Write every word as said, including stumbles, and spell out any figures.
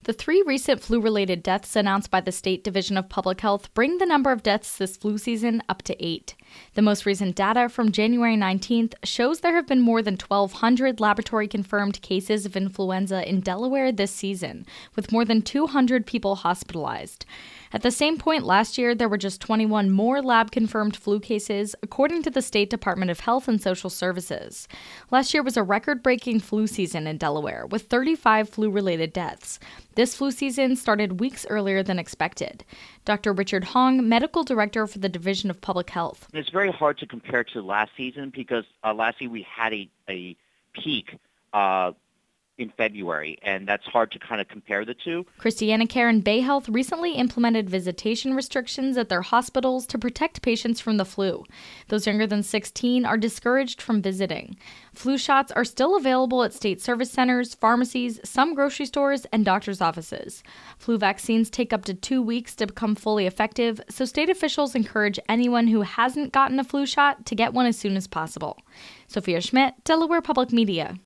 The three recent flu-related deaths announced by the State Division of Public Health bring the number of deaths this flu season up to eight. The most recent data from January nineteenth shows there have been more than twelve hundred laboratory-confirmed cases of influenza in Delaware this season, with more than two hundred people hospitalized. At the same point last year, there were just twenty-one more lab-confirmed flu cases, according to the State Department of Health and Social Services. Last year was a record-breaking flu season in Delaware, with thirty-five flu-related deaths. This flu season started weeks earlier than expected. Doctor Richard Hong, Medical Director for the Division of Public Health. It's very hard to compare to last season because uh, last year we had a, a peak uh, in February, and that's hard to kind of compare the two. ChristianaCare and Bayhealth recently implemented visitation restrictions at their hospitals to protect patients from the flu. Those younger than sixteen are discouraged from visiting. Flu shots are still available at state service centers, pharmacies, some grocery stores, and doctors' offices. Flu vaccines take up to two weeks to become fully effective, so state officials encourage anyone who hasn't gotten a flu shot to get one as soon as possible. Sophia Schmidt, Delaware Public Media.